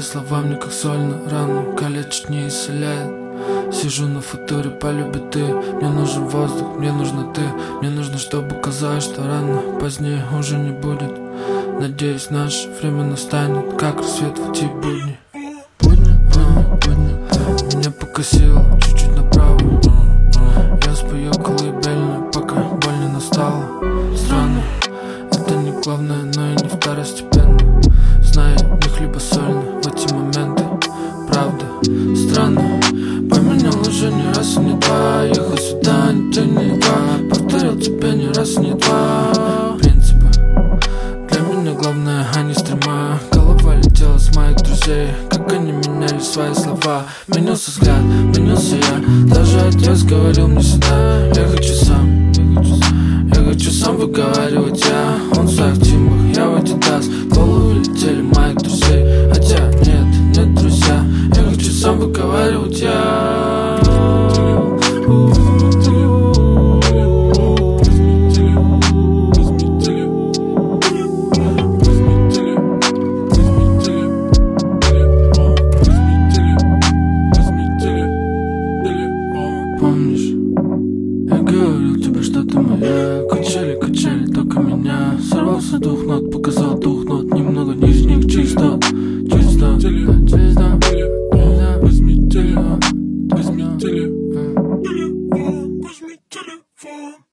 Твои слова мне как соль на рану, калечат, не исцеляет. Сижу на футуре, полюби ты. Мне нужен воздух, мне нужна ты. Мне нужно, чтобы казалось, что рано, позднее уже не будет. Надеюсь, наше время настанет, как рассвет в эти будни. Будни. Меня покосило чуть-чуть направо. Я спою колыбельную, пока боль не настала. Странно, это не главное, но и не второстепенно. Знаю, не хлебосольно в эти моменты. Правда, странно. Поменял уже не раз и не два. Ехал сюда, не те, не два. Повторил тебе не раз и не два. Принципы для меня главное, а не стрима. Голова летела с моих друзей, как они меняли свои слова. Менялся взгляд, менялся я. Даже отец говорил мне сюда. Я хочу сам, я хочу сам выговаривать я. Он в своих тимбах, я в Адидас. В голову летели моих друзей, хотя нет, друзья. Я хочу сам выговаривать я. Помнишь, я говорил тебе, что ты моя. Качели, только меня. Сорвался дух, но показал